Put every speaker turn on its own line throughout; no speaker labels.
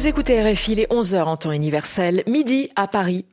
Vous écoutez RFI, il est 11h en temps universel, midi à Paris.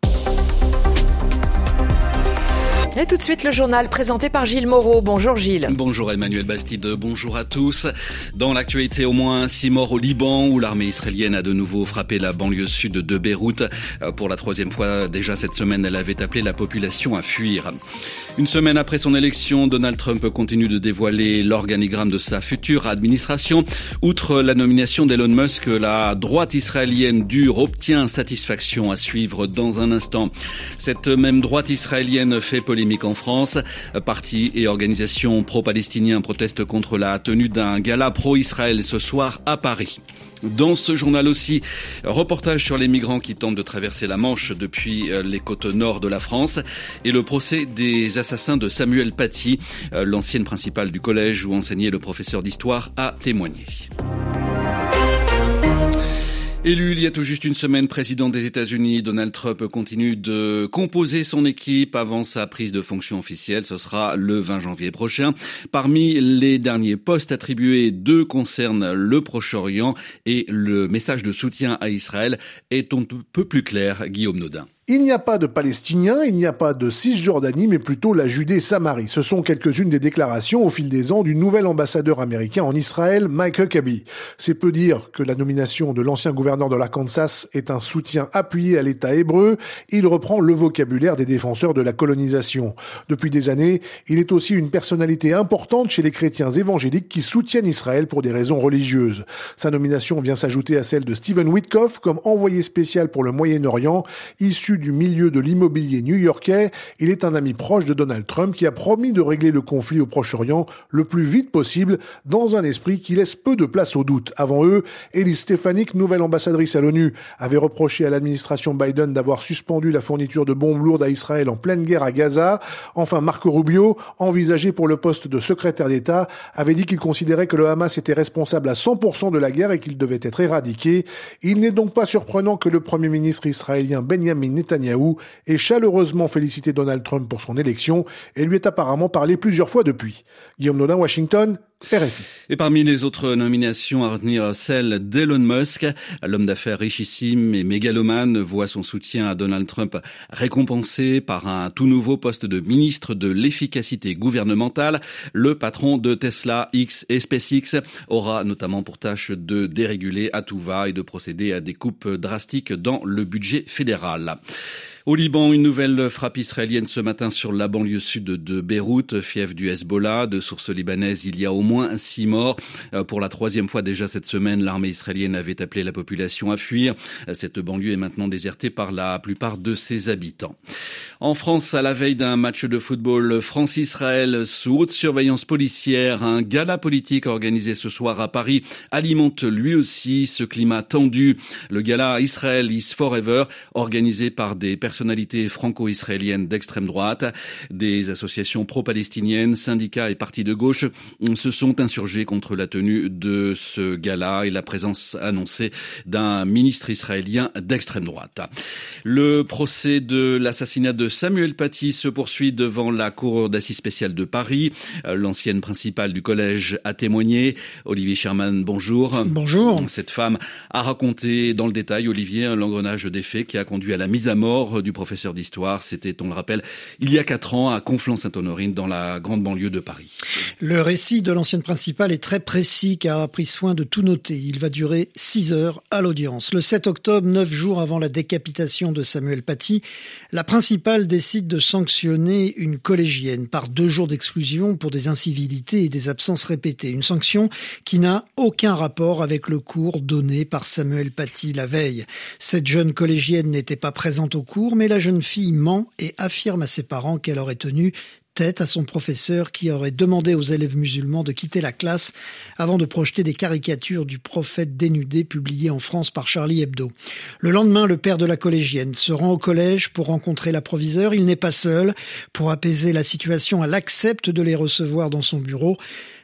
Et tout de suite, le journal présenté par Gilles Moreau. Bonjour Gilles.
Bonjour Emmanuel Bastide, bonjour à tous. Dans l'actualité, au moins 6 morts au Liban, où l'armée israélienne a de nouveau frappé la banlieue sud de Beyrouth. Pour la 3e fois déjà cette semaine, elle avait appelé la population à fuir. Une semaine après son élection, Donald Trump continue de dévoiler l'organigramme de sa future administration. Outre la nomination d'Elon Musk, la droite israélienne dure obtient satisfaction à suivre dans un instant. Cette même droite israélienne fait polémique en France. Partis et organisations pro-palestiniens protestent contre la tenue d'un gala pro-Israël ce soir à Paris. Dans ce journal aussi, reportage sur les migrants qui tentent de traverser la Manche depuis les côtes nord de la France et le procès des assassins de Samuel Paty, l'ancienne principale du collège où enseignait le professeur d'histoire, a témoigné. Élu il y a tout juste une semaine président des États-Unis, Donald Trump continue de composer son équipe avant sa prise de fonction officielle. Ce sera le 20 janvier prochain. Parmi les derniers postes attribués, 2 concernent le Proche-Orient et le message de soutien à Israël est un peu plus clair. Guillaume Nodin.
Il n'y a pas de Palestiniens, il n'y a pas de Cisjordanie, mais plutôt la Judée-Samarie. Ce sont quelques-unes des déclarations au fil des ans du nouvel ambassadeur américain en Israël, Mike Huckabee. C'est peu dire que la nomination de l'ancien gouverneur de l'Arkansas est un soutien appuyé à l'État hébreu. Il reprend le vocabulaire des défenseurs de la colonisation. Depuis des années, il est aussi une personnalité importante chez les chrétiens évangéliques qui soutiennent Israël pour des raisons religieuses. Sa nomination vient s'ajouter à celle de Stephen Witkoff comme envoyé spécial pour le Moyen-Orient, issu du milieu de l'immobilier new-yorkais. Il est un ami proche de Donald Trump qui a promis de régler le conflit au Proche-Orient le plus vite possible dans un esprit qui laisse peu de place au doute. Avant eux, Elise Stefanik, nouvelle ambassadrice à l'ONU, avait reproché à l'administration Biden d'avoir suspendu la fourniture de bombes lourdes à Israël en pleine guerre à Gaza. Enfin, Marco Rubio, envisagé pour le poste de secrétaire d'État, avait dit qu'il considérait que le Hamas était responsable à 100% de la guerre et qu'il devait être éradiqué. Il n'est donc pas surprenant que le premier ministre israélien Benjamin Netanyahou ait chaleureusement félicité Donald Trump pour son élection et lui est apparemment parlé plusieurs fois depuis. Guillaume Nodin, Washington, RFI.
Et parmi les autres nominations à retenir, celle d'Elon Musk. L'homme d'affaires richissime et mégalomane voit son soutien à Donald Trump récompensé par un tout nouveau poste de ministre de l'efficacité gouvernementale. Le patron de Tesla, X et SpaceX aura notamment pour tâche de déréguler à tout va et de procéder à des coupes drastiques dans le budget fédéral. Au Liban, une nouvelle frappe israélienne ce matin sur la banlieue sud de Beyrouth, fief du Hezbollah. De sources libanaises, il y a au moins 6 morts. Pour la 3e fois déjà cette semaine, l'armée israélienne avait appelé la population à fuir. Cette banlieue est maintenant désertée par la plupart de ses habitants. En France, à la veille d'un match de football France-Israël sous haute surveillance policière, un gala politique organisé ce soir à Paris alimente lui aussi ce climat tendu. Le gala Israel is Forever, organisé par des personnalités franco-israéliennes d'extrême droite, des associations pro-palestiniennes, syndicats et partis de gauche se sont insurgés contre la tenue de ce gala et la présence annoncée d'un ministre israélien d'extrême droite. Le procès de l'assassinat de Samuel Paty se poursuit devant la cour d'assises spéciale de Paris. L'ancienne principale du collège a témoigné. Olivier Sherman, bonjour.
Bonjour.
Cette femme a raconté dans le détail, Olivier, l'engrenage des faits qui a conduit à la mise à mort du professeur d'histoire. C'était, on le rappelle, il y a 4 ans à Conflans-Sainte-Honorine dans la grande banlieue de Paris.
Le récit de l'ancienne principale est très précis car elle a pris soin de tout noter. Il va durer 6 heures à l'audience. Le 7 octobre, 9 jours avant la décapitation de Samuel Paty, la principale décide de sanctionner une collégienne par 2 jours d'exclusion pour des incivilités et des absences répétées. Une sanction qui n'a aucun rapport avec le cours donné par Samuel Paty la veille. Cette jeune collégienne n'était pas présente au cours, mais la jeune fille ment et affirme à ses parents qu'elle aurait tenu tête à son professeur qui aurait demandé aux élèves musulmans de quitter la classe avant de projeter des caricatures du prophète dénudé publiées en France par Charlie Hebdo. Le lendemain, le père de la collégienne se rend au collège pour rencontrer la proviseure. Il n'est pas seul. Pour apaiser la situation, elle accepte de les recevoir dans son bureau.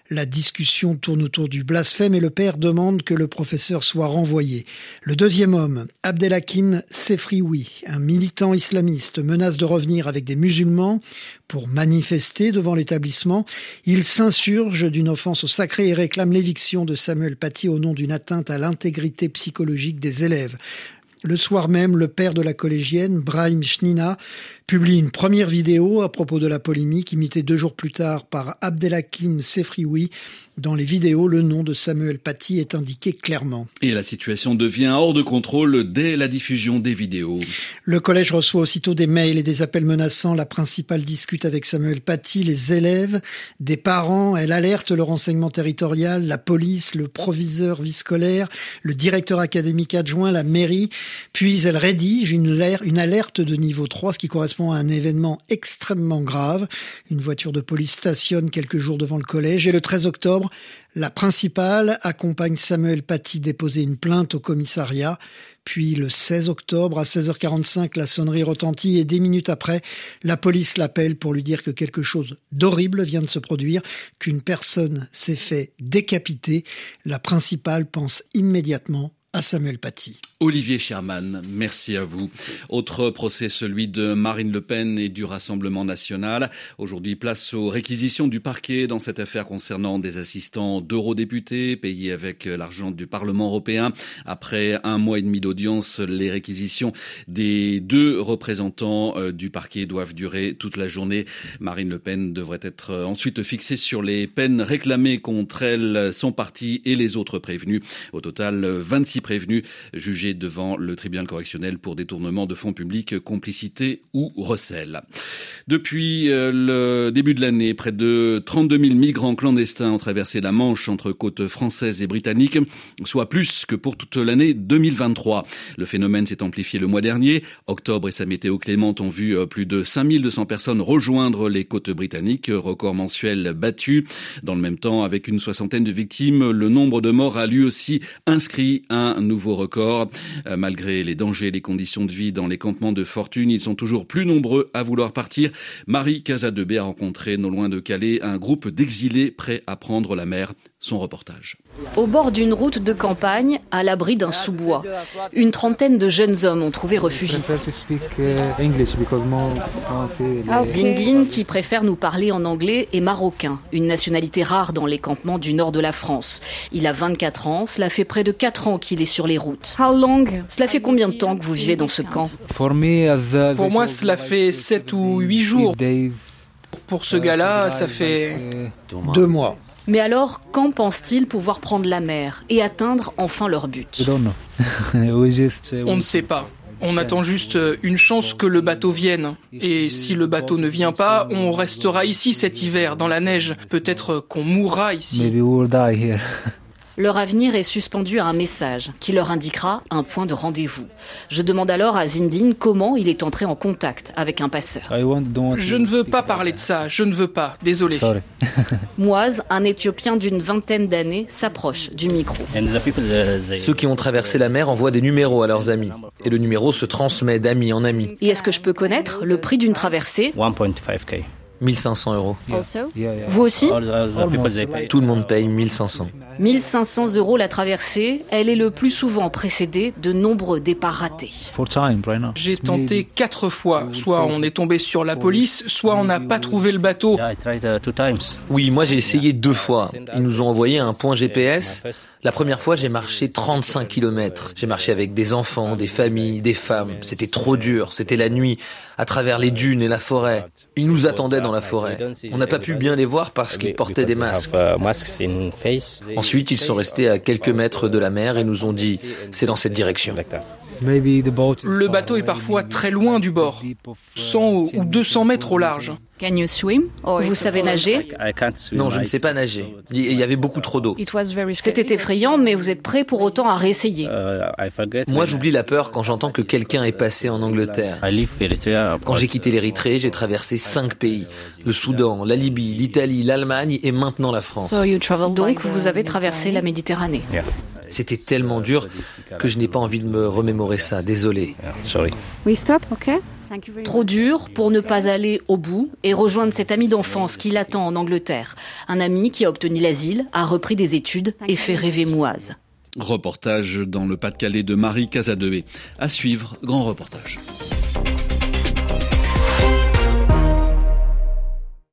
La discussion tourne autour du blasphème et le père demande que le professeur soit renvoyé. Le deuxième homme, Abdelhakim Sefrioui, un militant islamiste, menace de revenir avec des musulmans pour manifester devant l'établissement. Il s'insurge d'une offense au sacré et réclame l'éviction de Samuel Paty au nom d'une atteinte à l'intégrité psychologique des élèves. Le soir même, le père de la collégienne, Brahim Chnina, publie une première vidéo à propos de la polémique, imitée 2 jours plus tard par Abdelhakim Sefrioui. Dans les vidéos, le nom de Samuel Paty est indiqué clairement.
Et la situation devient hors de contrôle dès la diffusion des vidéos.
Le collège reçoit aussitôt des mails et des appels menaçants. La principale discute avec Samuel Paty, les élèves, des parents. Elle alerte le renseignement territorial, la police, le proviseur vie-scolaire, le directeur académique adjoint, la mairie. Puis elle rédige une alerte de niveau 3, ce qui correspond à un événement extrêmement grave. Une voiture de police stationne quelques jours devant le collège et le 13 octobre, la principale accompagne Samuel Paty déposer une plainte au commissariat. Puis le 16 octobre, à 16h45, la sonnerie retentit et 10 minutes après, la police l'appelle pour lui dire que quelque chose d'horrible vient de se produire, qu'une personne s'est fait décapiter. La principale pense immédiatement à Samuel Paty.
Olivier Sherman, merci à vous. Autre procès, celui de Marine Le Pen et du Rassemblement national. Aujourd'hui, place aux réquisitions du parquet dans cette affaire concernant des assistants d'eurodéputés payés avec l'argent du Parlement européen. Après 1 mois et demi d'audience, les réquisitions des 2 représentants du parquet doivent durer toute la journée. Marine Le Pen devrait être ensuite fixée sur les peines réclamées contre elle, son parti et les autres prévenus. Au total, 26 prévenus jugés devant le tribunal correctionnel pour détournement de fonds publics, complicité ou recel. Depuis le début de l'année, près de 32 000 migrants clandestins ont traversé la Manche entre côtes françaises et britanniques, soit plus que pour toute l'année 2023. Le phénomène s'est amplifié le mois dernier. Octobre et sa météo clémente ont vu plus de 5200 personnes rejoindre les côtes britanniques, record mensuel battu. Dans le même temps, avec une 60aine de victimes, le nombre de morts a lui aussi inscrit un nouveau record. Malgré les dangers et les conditions de vie dans les campements de fortune, ils sont toujours plus nombreux à vouloir partir. Marie Casadebé a rencontré, non loin de Calais, un groupe d'exilés prêts à prendre la mer. Son reportage.
Au bord d'une route de campagne, à l'abri d'un sous-bois, une trentaine de jeunes hommes ont trouvé refuge ici. Zindine, qui préfère nous parler en anglais, est marocain, une nationalité rare dans les campements du nord de la France. Il a 24 ans, cela fait près de 4 ans qu'il est sur les routes. Cela fait combien de temps que vous vivez dans ce camp ?
Pour moi, cela fait 7 ou 8 jours. Pour ce gars-là, ça fait
2 mois.
Mais alors, quand pensent-ils pouvoir prendre la mer et atteindre enfin leur but ?
On ne sait pas. On attend juste une chance que le bateau vienne. Et si le bateau ne vient pas, on restera ici cet hiver, dans la neige. Peut-être qu'on mourra ici.
Leur avenir est suspendu à un message qui leur indiquera un point de rendez-vous. Je demande alors à Zindine comment il est entré en contact avec un passeur.
Je ne veux pas parler de ça, je ne veux pas, désolé.
Mouaz, un Éthiopien d'une 20aine d'années, s'approche du micro.
Ceux qui ont traversé la mer envoient des numéros à leurs amis. Et le numéro se transmet d'amis en amis.
Et est-ce que je peux connaître le prix d'une traversée ?
1,5K. 1500 €.
Vous aussi ?
Tout le monde paye 1500.
1500 € la traversée, elle est le plus souvent précédée de nombreux départs ratés.
J'ai tenté 4 fois. Soit on est tombé sur la police, soit on n'a pas trouvé le bateau.
Oui, moi j'ai essayé 2 fois. Ils nous ont envoyé un point GPS. La première fois, j'ai marché 35 km. J'ai marché avec des enfants, des familles, des femmes. C'était trop dur. C'était la nuit, à travers les dunes et la forêt. Ils nous attendaient dans la forêt. On n'a pas pu bien les voir parce qu'ils portaient des masques. Ensuite, ils sont restés à quelques mètres de la mer et nous ont dit « c'est dans cette direction ».
Le bateau est parfois très loin du bord, 100 ou 200 mètres au large.
Vous savez nager ?
Non, je ne sais pas nager. Il y avait beaucoup trop d'eau.
C'était effrayant, mais vous êtes prêt pour autant à réessayer.
Moi, j'oublie la peur quand j'entends que quelqu'un est passé en Angleterre. Quand j'ai quitté l'Érythrée, j'ai traversé 5 pays. Le Soudan, la Libye, l'Italie, l'Allemagne et maintenant la France.
Donc, vous avez traversé la Méditerranée.
C'était tellement dur que je n'ai pas envie de me remémorer ça. Désolé.
Trop dur pour ne pas aller au bout et rejoindre cet ami d'enfance qui l'attend en Angleterre. Un ami qui a obtenu l'asile, a repris des études et fait rêver Mouaz.
Reportage dans le Pas-de-Calais de Marie Casadebé. À suivre, grand reportage.